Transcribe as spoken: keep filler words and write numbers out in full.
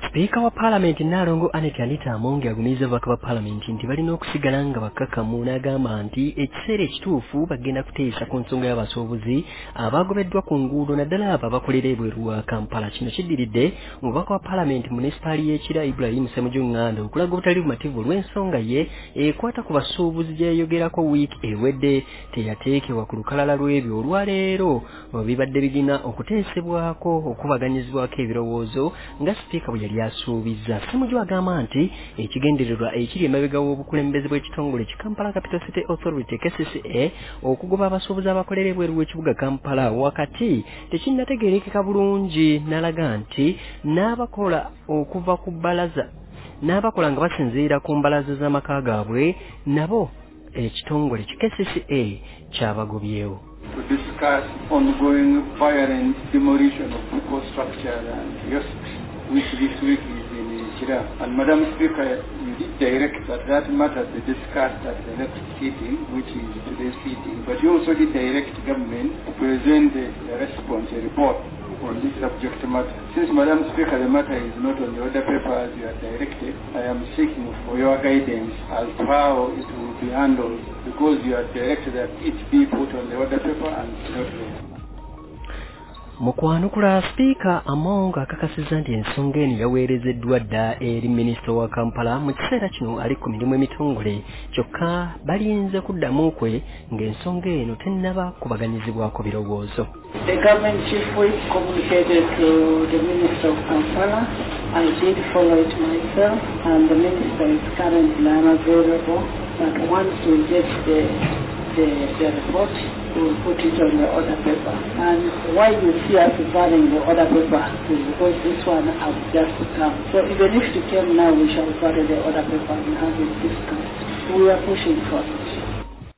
Speaker wa Parliament Nalongo Anet Anita Amonge agumiza ababaka ba Parliament nti balina okusigala nga bakakamu n'agamba nti ekiseera ekituufu bagenda kuteesa ku nsonga y'abasuubuzi abagobeddwa ku nguudo naddala abo abakolera ebweru wa Kampala. Kino kiddiridde omubaka wa Parliament munisipaali y'Ekira Ibrahim Ssemujju Nganda okulaga obutali bumativu olw'ensonga ye ekwata ku basuubuzi gye yayogerako wiiki ewedde teyateekebwa ku lukalala lw'ebyo olwaleero bibadde bigina okuteesebwako okubaganyizibwako ebirowoozo nga Speaker bwe yali asuubiza. Ssemujju agamba nti ekigendererwa ekiri emabega w'obukulembeze bw'ekitongole ki Kampala Capital City Authority K C C A okugoba abasuubuzi abakolera ebweru w'ekibuga Kampala wakati tekinnategeerekeka bulungi. N'alaga nti n'abakola okuva ku bbalaza n'abakola nga basinziira ku mbalaza z'amaka gaabwe nabo ekitongole ki K C C A kyabagobyewo. To discuss ongoing violent demolition of local structure and kiosks, which this week is in Chira. And Madam Speaker, you did direct that that matter be discussed at the next sitting, which is today's sitting. But you also did direct government to present a, a response, a report on this subject matter. Since Madam Speaker, the matter is not on the order paper as you are directed, I am seeking for your guidance as to how it will be handled, because you are directed that it be put on the order paper and not there. Mukwanukula Speaker Amonga akakasizza nti ensonga eno yaweerezeddwa dda eri Minisita wa Kampala mu kiseera kino ali ku mirimu emitongole kyokka balinze kuddamu kwe ng'ensonga eno tennaba kubaganyizibwako birowoozo. The government chief whip communicated to the Minister of Kampala. I did follow it myself, and the Minister is currently unavailable. But once we get the the, the report, we will put it on the order paper. And why you see us varying the order paper is because this one has just come. So even if it came now, we shall vary the order paper and have it discussed. We are pushing for it.